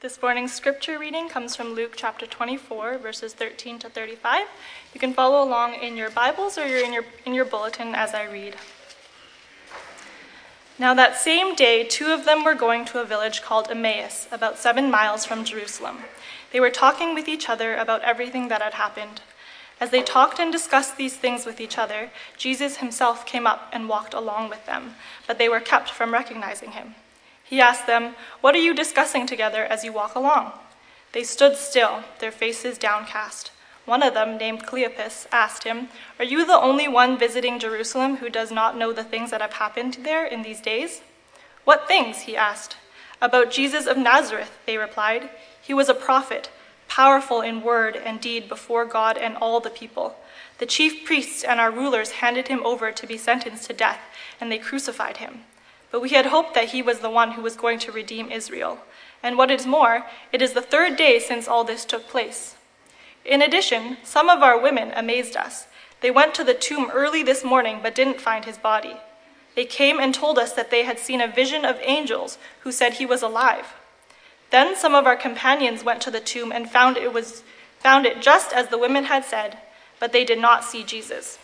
This morning's scripture reading comes from Luke chapter 24, verses 13 to 35. You can follow along in your Bibles or in your bulletin as I read. Now that same day, two of them were going to a village called Emmaus, about 7 miles from Jerusalem. They were talking with each other about everything that had happened. As they talked and discussed these things with each other, Jesus himself came up and walked along with them, but they were kept from recognizing him. He asked them, "What are you discussing together as you walk along?" They stood still, their faces downcast. One of them, named Cleopas, asked him, "Are you the only one visiting Jerusalem who does not know the things that have happened there in these days?" "What things?" he asked. "About Jesus of Nazareth," they replied. "He was a prophet, powerful in word and deed before God and all the people. The chief priests and our rulers handed him over to be sentenced to death, and they crucified him. But we had hoped that he was the one who was going to redeem Israel. And what is more, it is the 3rd day since all this took place. In addition, some of our women amazed us. They went to the tomb early this morning but didn't find his body. They came and told us that they had seen a vision of angels who said he was alive. Then some of our companions went to the tomb and found it just as the women had said, but they did not see Jesus."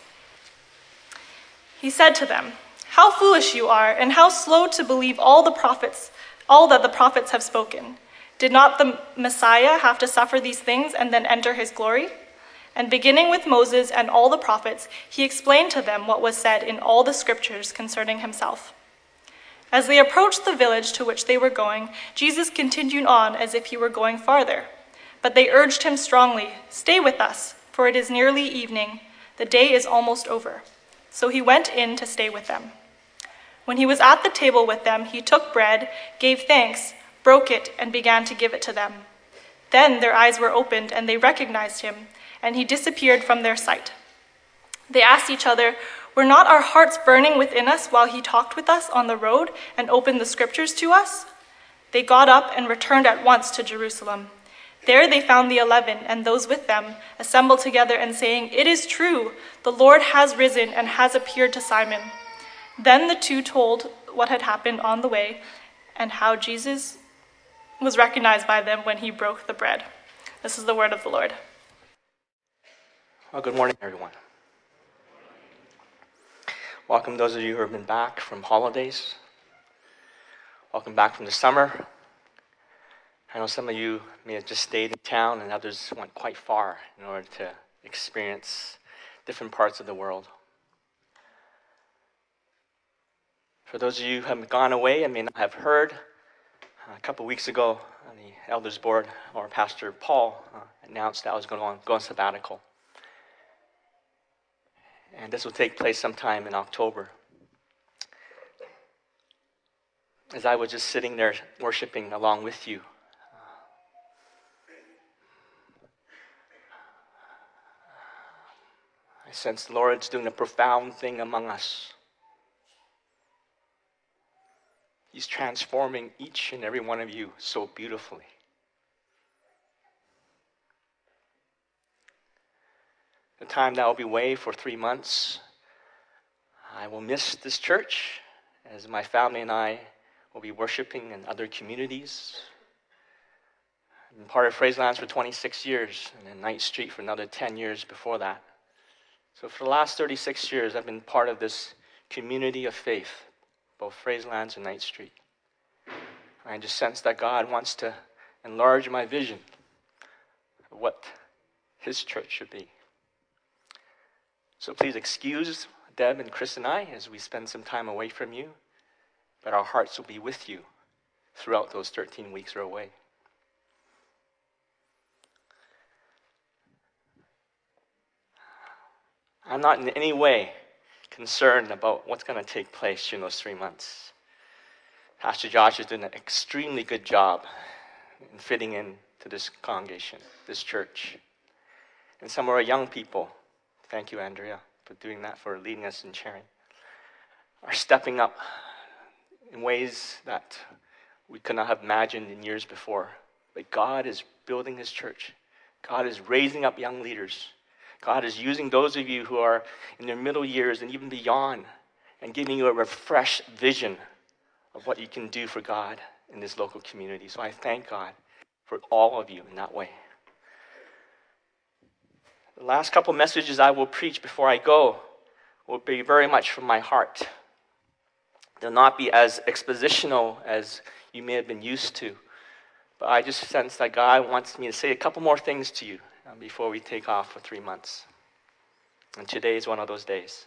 He said to them, "How foolish you are, and how slow to believe all that the prophets have spoken. Did not the Messiah have to suffer these things and then enter his glory?" And beginning with Moses and all the prophets, he explained to them what was said in all the scriptures concerning himself. As they approached the village to which they were going, Jesus continued on as if he were going farther. But they urged him strongly, "Stay with us, for it is nearly evening. The day is almost over." So he went in to stay with them. When he was at the table with them, he took bread, gave thanks, broke it, and began to give it to them. Then their eyes were opened, and they recognized him, and he disappeared from their sight. They asked each other, "Were not our hearts burning within us while he talked with us on the road and opened the scriptures to us?" They got up and returned at once to Jerusalem. There they found the 11 and those with them assembled together and saying, "It is true, the Lord has risen and has appeared to Simon." Then the two told what had happened on the way and how Jesus was recognized by them when he broke the bread. This is the word of the Lord. Well, good morning, everyone. Welcome those of you who have been back from holidays. Welcome back from the summer. I know some of you may have just stayed in town and others went quite far in order to experience different parts of the world. For those of you who have gone away and may not have heard, a couple weeks ago, the Elders Board, or Pastor Paul, announced that I was going on sabbatical. And this will take place sometime in October. As I was just sitting there worshiping along with you, I sense the Lord's doing a profound thing among us. He's transforming each and every one of you so beautifully. The time that I'll be away for 3 months, I will miss this church as my family and I will be worshiping in other communities. I've been part of Fraserlands for 26 years and then Knight Street for another 10 years before that. So for the last 36 years, I've been part of this community of faith, both Fraserlands and Knight Street. I just sense that God wants to enlarge my vision of what his church should be. So please excuse Deb and Chris and I as we spend some time away from you, but our hearts will be with you throughout those 13 weeks we're away. I'm not in any way concerned about what's going to take place during those 3 months. Pastor Josh is doing an extremely good job in fitting into this congregation, this church. And some of our young people, thank you, Andrea, for doing that, for leading us and sharing, are stepping up in ways that we could not have imagined in years before. But God is building his church. God is raising up young leaders. God is using those of you who are in their middle years and even beyond and giving you a refreshed vision of what you can do for God in this local community. So I thank God for all of you in that way. The last couple messages I will preach before I go will be very much from my heart. They'll not be as expositional as you may have been used to, but I just sense that God wants me to say a couple more things to you before we take off for 3 months. And today is one of those days.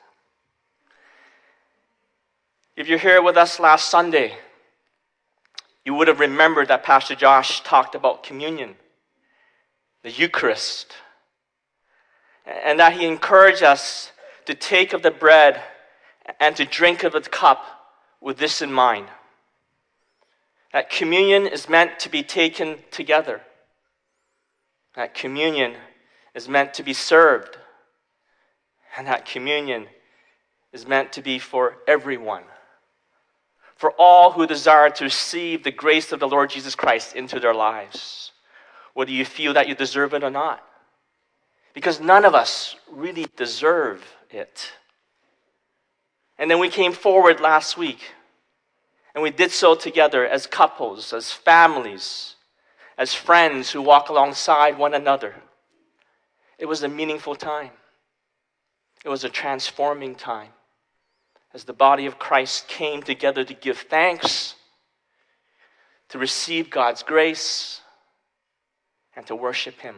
If you're here with us last Sunday, you would have remembered that Pastor Josh talked about communion, the Eucharist, and that he encouraged us to take of the bread and to drink of the cup with this in mind. That communion is meant to be taken together. That communion is meant to be served. And that communion is meant to be for everyone. For all who desire to receive the grace of the Lord Jesus Christ into their lives, whether you feel that you deserve it or not. Because none of us really deserve it. And then we came forward last week, and we did so together as couples, as families, as friends who walk alongside one another. It was a meaningful time. It was a transforming time as the body of Christ came together to give thanks, to receive God's grace, and to worship Him.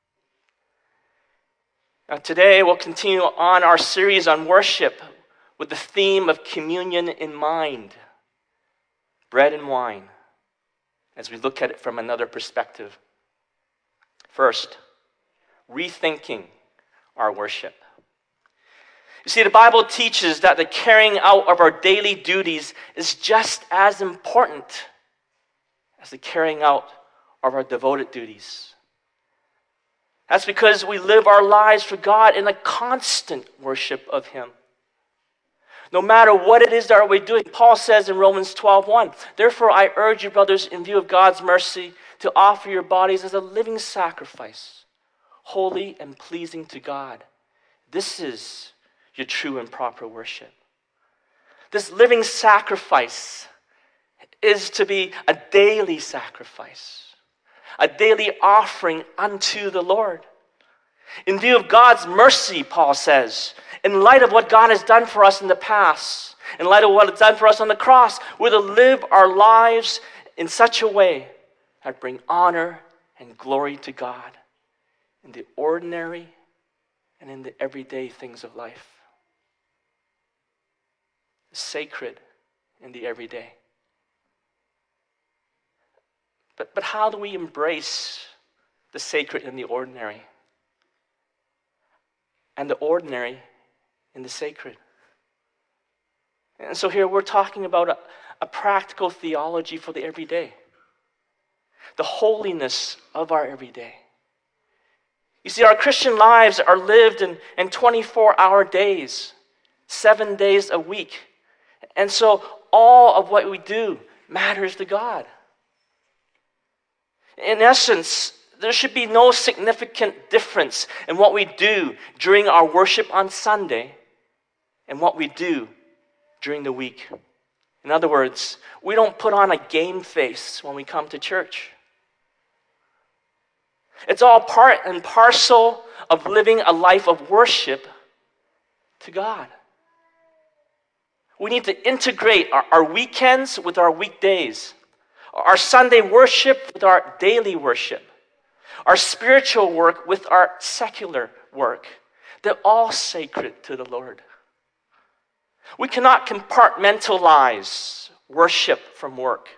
Now today we'll continue on our series on worship with the theme of communion in mind, bread and wine, as we look at it from another perspective. First, rethinking our worship. You see, the Bible teaches that the carrying out of our daily duties is just as important as the carrying out of our devoted duties. That's because we live our lives for God in a constant worship of Him. No matter what it is that we're doing, Paul says in Romans 12:1, "Therefore I urge you, brothers, in view of God's mercy, to offer your bodies as a living sacrifice, holy and pleasing to God. This is your true and proper worship." This living sacrifice is to be a daily sacrifice, a daily offering unto the Lord. In view of God's mercy, Paul says, in light of what God has done for us in the past, in light of what He's done for us on the cross, we're to live our lives in such a way that bring honor and glory to God in the ordinary and in the everyday things of life. The sacred in the everyday. But how do we embrace the sacred in the ordinary? And the ordinary in the sacred? And so here we're talking about a practical theology for the everyday. The holiness of our everyday. You see, our Christian lives are lived in 24-hour days, 7 days a week. And so all of what we do matters to God. In essence, there should be no significant difference in what we do during our worship on Sunday and what we do during the week. In other words, we don't put on a game face when we come to church. It's all part and parcel of living a life of worship to God. We need to integrate our weekends with our weekdays, our Sunday worship with our daily worship, our spiritual work with our secular work. They're all sacred to the Lord. We cannot compartmentalize worship from work.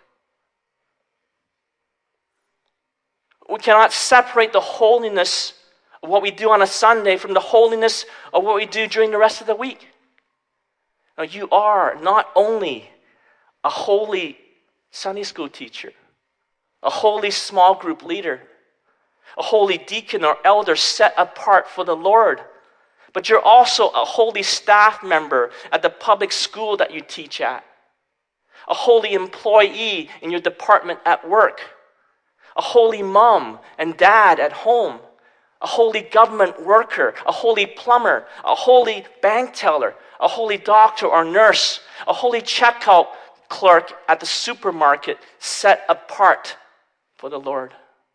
We cannot separate the holiness of what we do on a Sunday from the holiness of what we do during the rest of the week. Now, you are not only a holy Sunday school teacher, a holy small group leader, a holy deacon or elder set apart for the Lord, but you're also a holy staff member at the public school that you teach at, a holy employee in your department at work, a holy mom and dad at home, a holy government worker, a holy plumber, a holy bank teller, a holy doctor or nurse, a holy checkout clerk at the supermarket set apart for the Lord.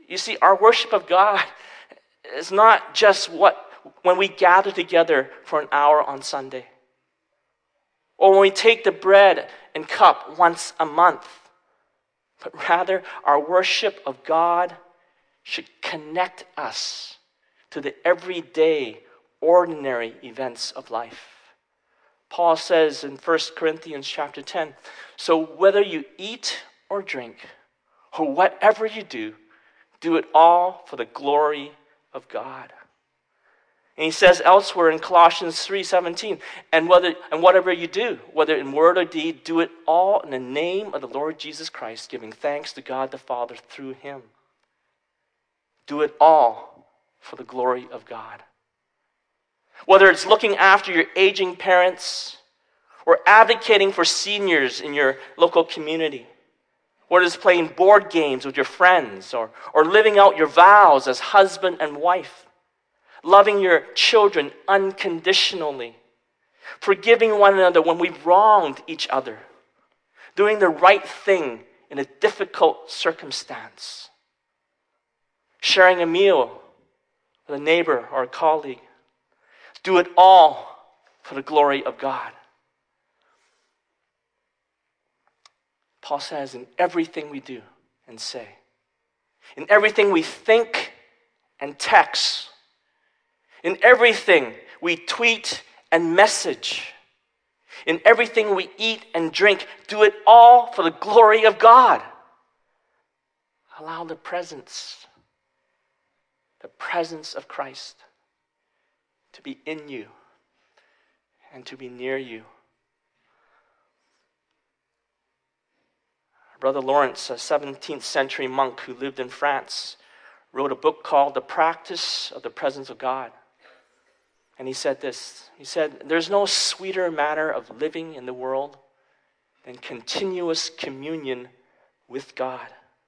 You see, our worship of God is not just when we gather together for an hour on Sunday, or when we take the bread and cup once a month, but rather our worship of God should connect us to the everyday, ordinary events of life. Paul says in 1 Corinthians chapter 10, so whether you eat or drink, or whatever you do it all for the glory of God. And he says elsewhere in Colossians 3:17, and whatever you do, whether in word or deed, do it all in the name of the Lord Jesus Christ, giving thanks to God the Father through him. Do it all for the glory of God. Whether it's looking after your aging parents, or advocating for seniors in your local community, whether it's playing board games with your friends, or living out your vows as husband and wife, loving your children unconditionally, forgiving one another when we've wronged each other, doing the right thing in a difficult circumstance, sharing a meal with a neighbor or a colleague. Do it all for the glory of God. Paul says, in everything we do and say, in everything we think and text, in everything we tweet and message, in everything we eat and drink, do it all for the glory of God. Allow the presence of Christ to be in you and to be near you. Brother Lawrence, a 17th century monk who lived in France, wrote a book called The Practice of the Presence of God. And he said this, he said, there's no sweeter manner of living in the world than continuous communion with God.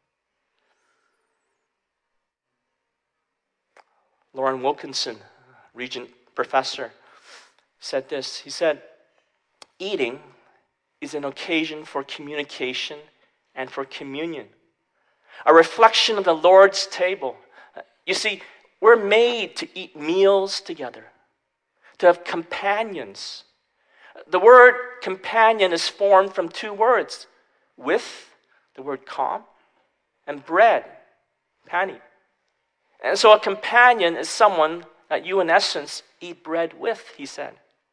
Lauren Wilkinson, Regent Professor, said this. He said, eating is an occasion for communication and for communion, a reflection of the Lord's table. You see, we're made to eat meals together, to have companions. The word companion is formed from two words, with, the word com, and bread, pani. And so a companion is someone that you, in essence, eat bread with, he said.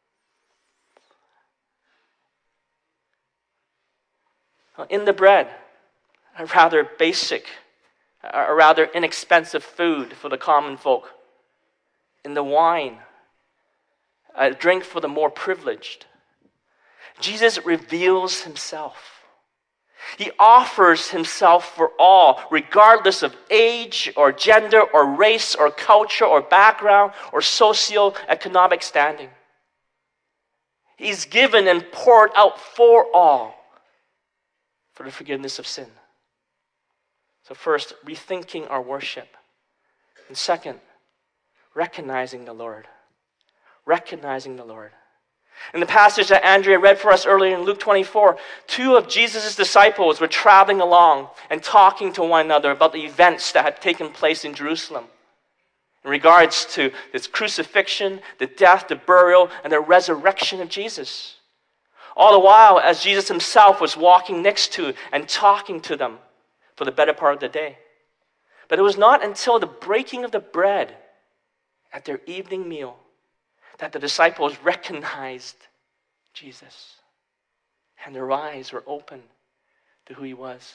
In the bread, a rather basic, a rather inexpensive food for the common folk. In the wine, a drink for the more privileged. Jesus reveals himself. He offers himself for all, regardless of age or gender or race or culture or background or socioeconomic standing. He's given and poured out for all for the forgiveness of sin. So first, rethinking our worship. And second, recognizing the Lord. Recognizing the Lord. In the passage that Andrea read for us earlier in Luke 24, two of Jesus' disciples were traveling along and talking to one another about the events that had taken place in Jerusalem in regards to this crucifixion, the death, the burial, and the resurrection of Jesus. All the while, as Jesus himself was walking next to and talking to them for the better part of the day. But it was not until the breaking of the bread at their evening meal that the disciples recognized Jesus. And their eyes were open to who he was.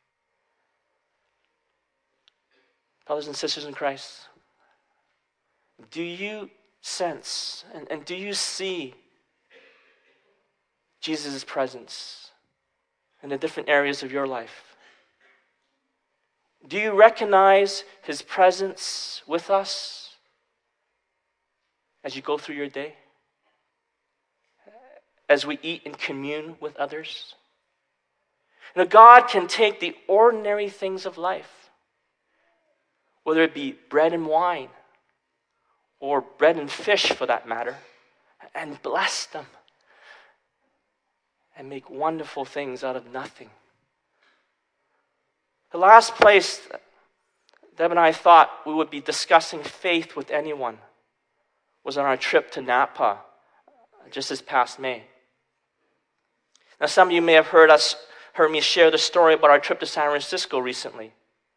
Brothers and sisters in Christ, do you sense and do you see Jesus' presence in the different areas of your life? Do you recognize his presence with us as you go through your day? As we eat and commune with others? You know, God can take the ordinary things of life, whether it be bread and wine, or bread and fish for that matter, and bless them and make wonderful things out of nothing. The last place Deb and I thought we would be discussing faith with anyone was on our trip to Napa just this past May. Now, some of you may have heard me share the story about our trip to San Francisco recently,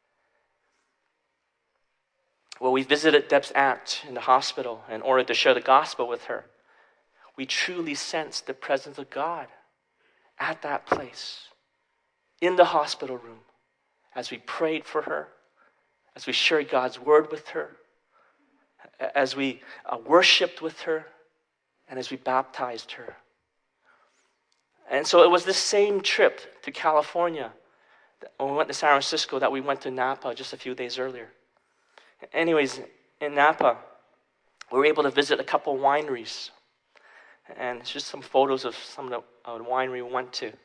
where we visited Deb's aunt in the hospital in order to share the gospel with her. We truly sensed the presence of God at that place, in the hospital room, as we prayed for her, as we shared God's word with her, as we worshiped with her, and as we baptized her. And so it was this same trip to California, when we went to San Francisco, that we went to Napa just a few days earlier. Anyways, in Napa, we were able to visit a couple wineries. And it's just some photos of some of the winery we went to.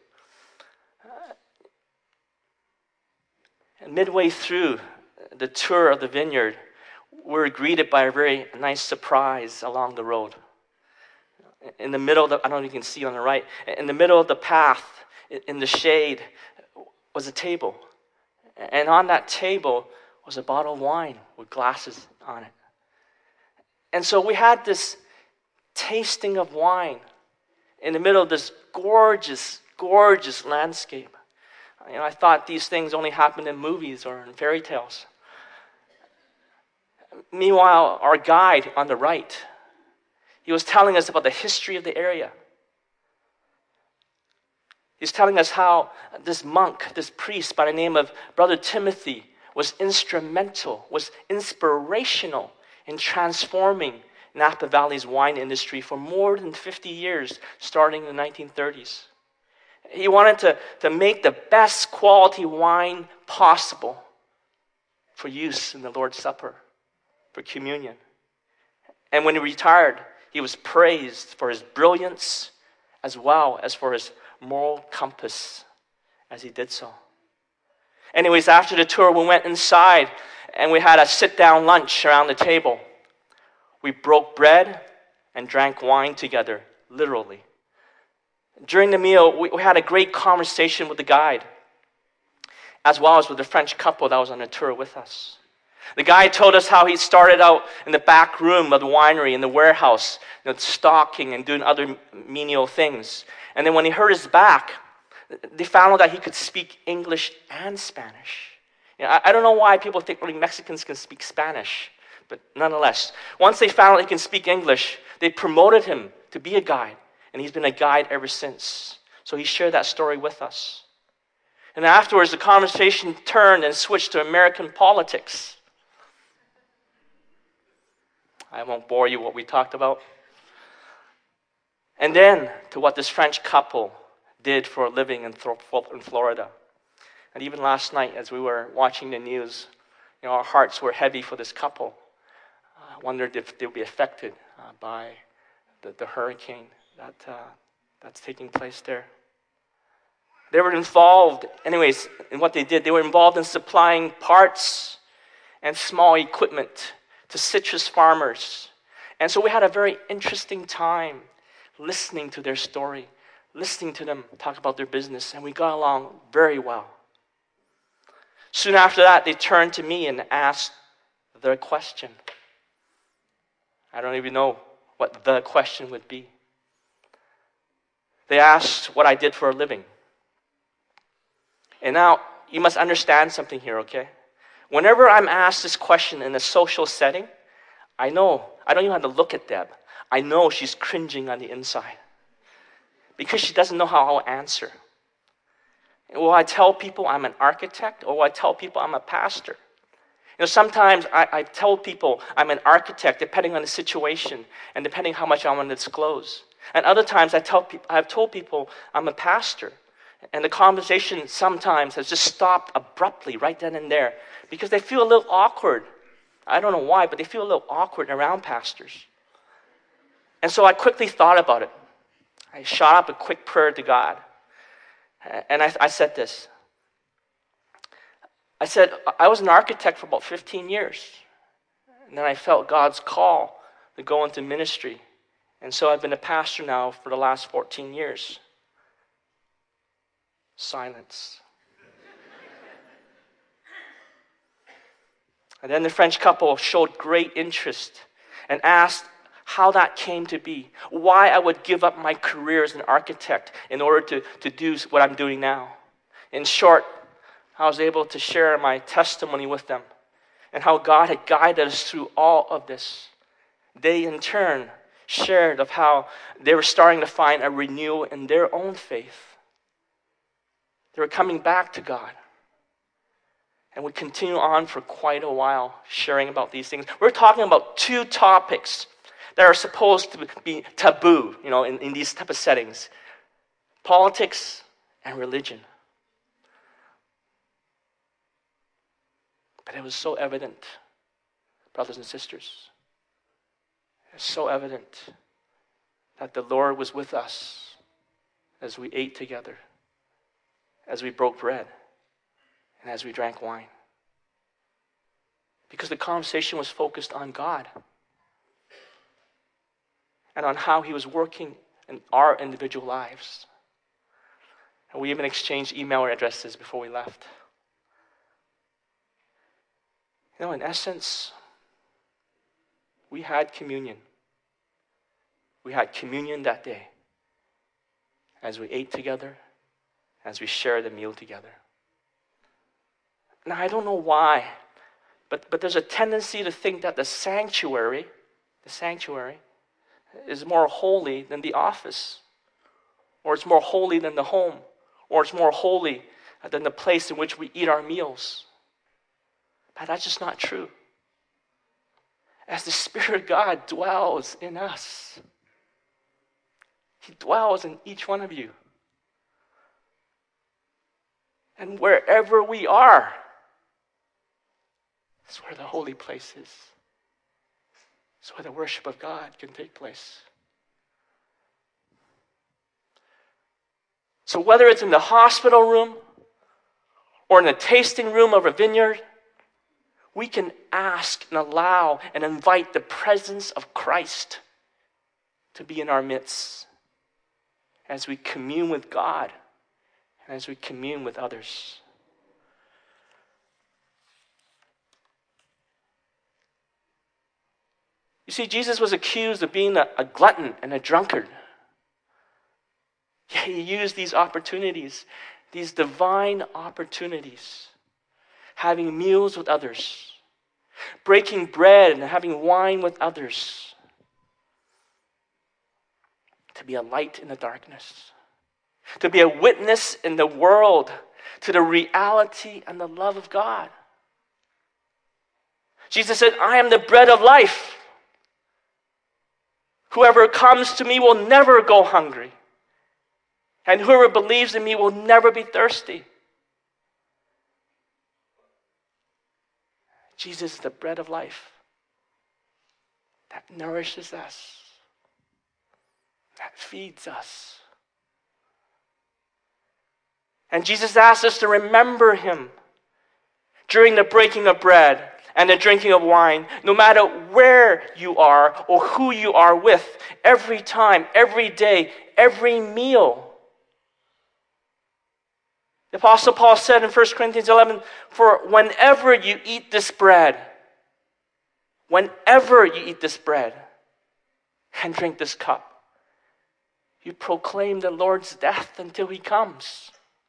And midway through the tour of the vineyard, we were greeted by a very nice surprise along the road. In the middle of I don't know if you can see on the right, in the middle of the path, in the shade, was a table. And on that table was a bottle of wine with glasses on it. And so we had this tasting of wine in the middle of this gorgeous, gorgeous landscape. I thought these things only happened in movies or in fairy tales. Meanwhile, our guide on the right, he was telling us about the history of the area. He's telling us how this monk, this priest by the name of Brother Timothy, was instrumental, was inspirational in transforming Napa Valley's wine industry for more than 50 years, starting in the 1930s. He wanted to make the best quality wine possible for use in the Lord's Supper, for communion. And when he retired, he was praised for his brilliance as well as for his moral compass as he did so. Anyways, after the tour, we went inside and we had a sit-down lunch around the table. We broke bread and drank wine together, literally. During the meal, we had a great conversation with the guide, as well as with the French couple that was on the tour with us. The guide told us how he started out in the back room of the winery, in the warehouse, stocking and doing other menial things. And then when he hurt his back, they found out that he could speak English and Spanish. I don't know why people think only Mexicans can speak Spanish, but nonetheless, once they found out he can speak English, they promoted him to be a guide, and he's been a guide ever since. So he shared that story with us. And afterwards, the conversation turned and switched to American politics. I won't bore you what we talked about. And then to what this French couple did for a living in Florida. And even last night, as we were watching the news, our hearts were heavy for this couple. I wondered if they'll be affected by the hurricane that's taking place there. They were involved, anyways, in what they did. They were involved in supplying parts and small equipment to citrus farmers. And so we had a very interesting time listening to their story, listening to them talk about their business, and we got along very well. Soon after that, they turned to me and asked their question. I don't even know what the question would be. They asked what I did for a living. And now, you must understand something here, okay? Whenever I'm asked this question in a social setting, I know, I don't even have to look at Deb. I know she's cringing on the inside because she doesn't know how I'll answer. Will I tell people I'm an architect, or will I tell people I'm a pastor? Sometimes I tell people I'm an architect depending on the situation and depending how much I want to disclose. And other times I've told people I'm a pastor. And the conversation sometimes has just stopped abruptly right then and there because they feel a little awkward. I don't know why, but they feel a little awkward around pastors. And so I quickly thought about it. I shot up a quick prayer to God. And I said this. I said, I was an architect for about 15 years. And then I felt God's call to go into ministry. And so I've been a pastor now for the last 14 years. Silence. And then the French couple showed great interest and asked how that came to be, why I would give up my career as an architect in order to do what I'm doing now. In short, I was able to share my testimony with them and how God had guided us through all of this. They, in turn, shared of how they were starting to find a renewal in their own faith. They were coming back to God. And we continue on for quite a while sharing about these things. We're talking about two topics that are supposed to be taboo, in these type of settings. Politics and religion. But it was so evident, brothers and sisters. It was so evident that the Lord was with us as we ate together, as we broke bread, and as we drank wine. Because the conversation was focused on God and on how He was working in our individual lives. And we even exchanged email addresses before we left. In essence, we had communion. We had communion that day as we ate together, as we shared the meal together. Now, I don't know why, but there's a tendency to think that the sanctuary is more holy than the office, or it's more holy than the home, or it's more holy than the place in which we eat our meals. But that's just not true. As the Spirit of God dwells in us, He dwells in each one of you. And wherever we are, it's where the holy place is. It's where the worship of God can take place. So whether it's in the hospital room or in the tasting room of a vineyard, we can ask and allow and invite the presence of Christ to be in our midst as we commune with God and as we commune with others. You see, Jesus was accused of being a glutton and a drunkard. Yet He used these opportunities, these divine opportunities, having meals with others, breaking bread and having wine with others, to be a light in the darkness, to be a witness in the world to the reality and the love of God. Jesus said, I am the bread of life. Whoever comes to me will never go hungry, and whoever believes in me will never be thirsty. Jesus is the bread of life that nourishes us, that feeds us. And Jesus asks us to remember Him during the breaking of bread and the drinking of wine, no matter where you are or who you are with, every time, every day, every meal. The Apostle Paul said in 1 Corinthians 11, for whenever you eat this bread and drink this cup, you proclaim the Lord's death until He comes.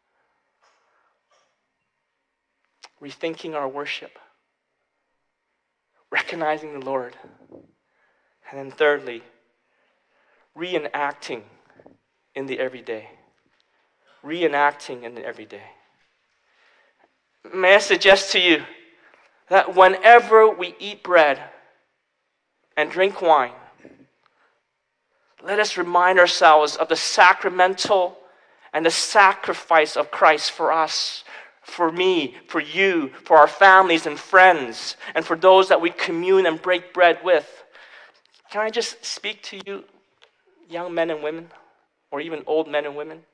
Rethinking our worship, recognizing the Lord, and then thirdly, reenacting in the everyday. Reenacting in the everyday. May I suggest to you that whenever we eat bread and drink wine, let us remind ourselves of the sacramental and the sacrifice of Christ for us, for me, for you, for our families and friends, and for those that we commune and break bread with. Can I just speak to you, young men and women, or even old men and women?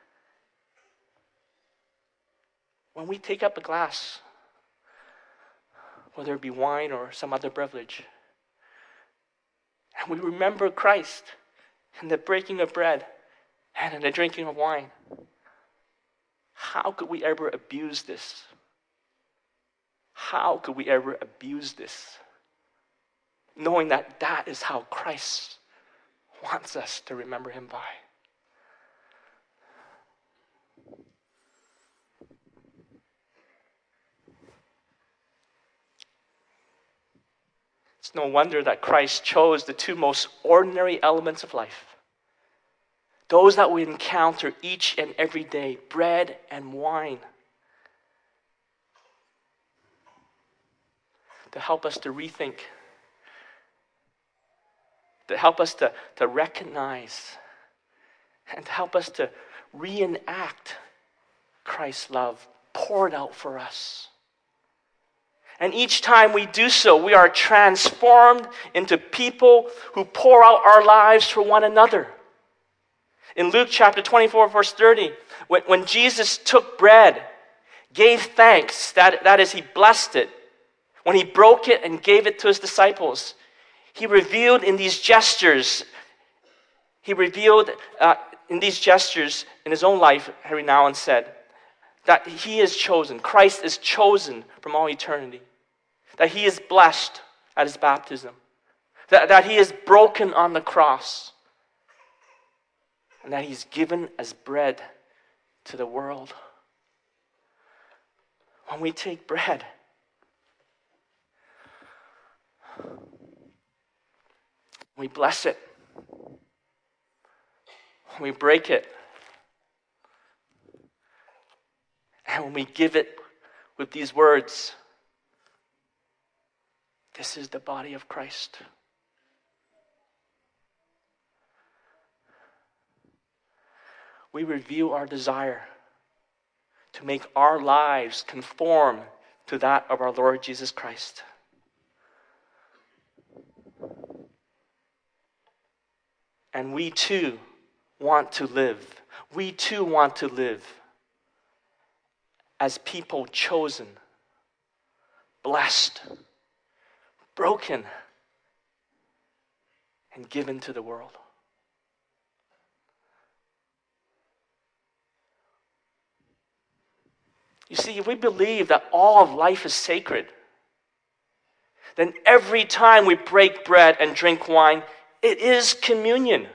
When we take up a glass, whether it be wine or some other beverage, and we remember Christ in the breaking of bread and in the drinking of wine, how could we ever abuse this? How could we ever abuse this? Knowing that that is how Christ wants us to remember him by. It's no wonder that Christ chose the two most ordinary elements of life, those that we encounter each and every day, bread and wine, to help us to rethink, to help us to recognize, and to help us to reenact Christ's love poured out for us. And each time we do so, we are transformed into people who pour out our lives for one another. In Luke chapter 24, verse 30, when Jesus took bread, gave thanks, that is, he blessed it, when he broke it and gave it to his disciples, he revealed in these gestures, in his own life every now and said, that he is chosen, Christ is chosen from all eternity, that he is blessed at his baptism, that he is broken on the cross, and that he's given as bread to the world. When we take bread, we bless it, we break it, and when we give it with these words, this is the body of Christ. We reveal our desire to make our lives conform to that of our Lord Jesus Christ. And we too want to live. We too want to live as people chosen, blessed, broken, and given to the world. You see, if we believe that all of life is sacred, then every time we break bread and drink wine, it is communion.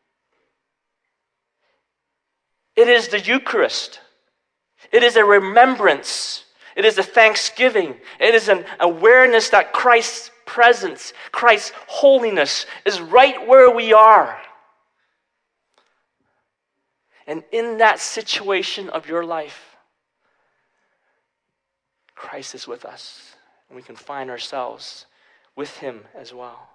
It is the Eucharist. It is a remembrance. It is a thanksgiving. It is an awareness that Christ's presence, Christ's holiness is right where we are. And in that situation of your life, Christ is with us, and we can find ourselves with him as well.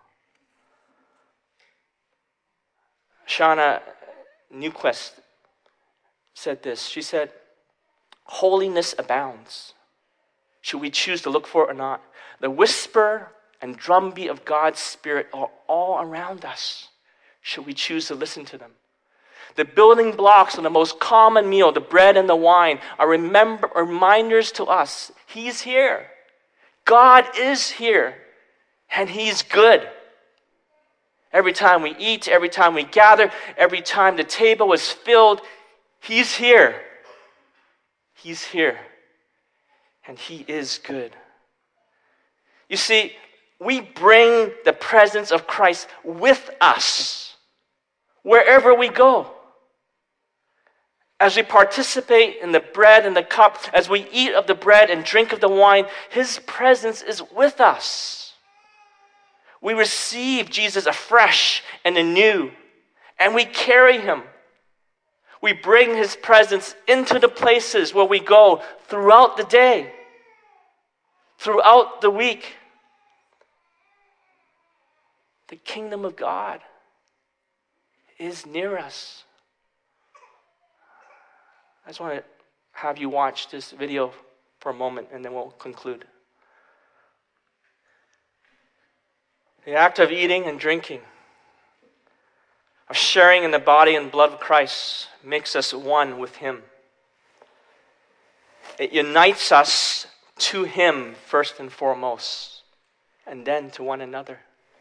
Shauna Newquist said this. She said, "Holiness abounds. Should we choose to look for it or not? The whisper and drumbeat of God's Spirit are all around us. Should we choose to listen to them? The building blocks of the most common meal, the bread and the wine, are reminders to us. He's here. God is here. And he's good. Every time we eat, every time we gather, every time the table is filled, he's here. He's here. And he is good." You see, we bring the presence of Christ with us wherever we go. As we participate in the bread and the cup, as we eat of the bread and drink of the wine, his presence is with us. We receive Jesus afresh and anew, and we carry him. We bring his presence into the places where we go throughout the day, throughout the week. The kingdom of God is near us. I just want to have you watch this video for a moment, and then we'll conclude. The act of eating and drinking, of sharing in the body and blood of Christ, makes us one with him. It unites us to him first and foremost, and then to one another.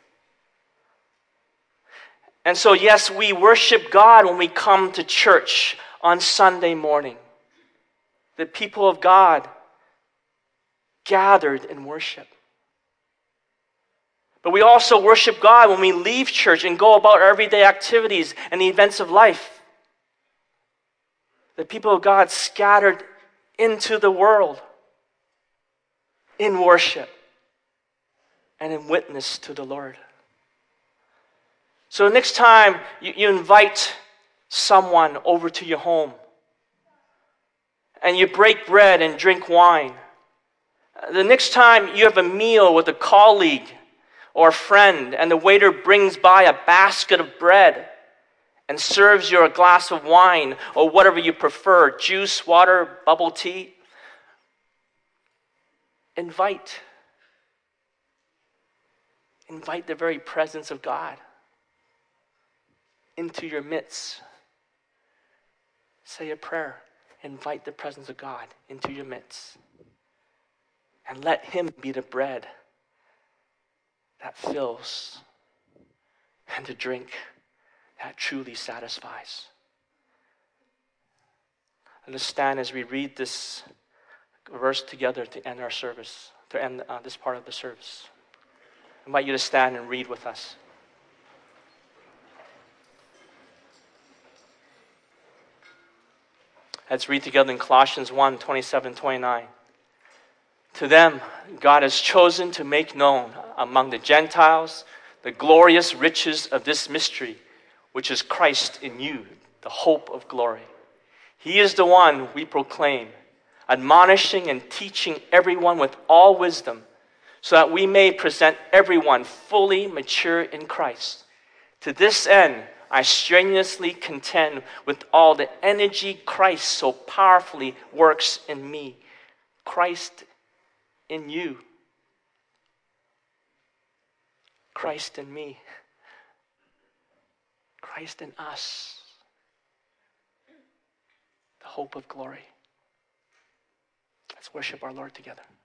And so, yes, we worship God when we come to church on Sunday morning. The people of God gathered in worship. But we also worship God when we leave church and go about our everyday activities and the events of life. The people of God scattered into the world in worship and in witness to the Lord. So next time you invite someone over to your home and you break bread and drink wine, the next time you have a meal with a colleague or a friend and the waiter brings by a basket of bread and serves you a glass of wine or whatever you prefer, juice, water, bubble tea, invite the very presence of God into your midst. Say a prayer. Invite the presence of God into your midst. And let Him be the bread that fills and the drink that truly satisfies. Let us stand as we read this verse together to end our service, to end this part of the service. I invite you to stand and read with us. Let's read together in Colossians 1, 27, 29. To them, God has chosen to make known among the Gentiles the glorious riches of this mystery, which is Christ in you, the hope of glory. He is the one we proclaim, admonishing and teaching everyone with all wisdom, so that we may present everyone fully mature in Christ. To this end, I strenuously contend with all the energy Christ so powerfully works in me. Christ in you. Christ in me. Christ in us. The hope of glory. Let's worship our Lord together.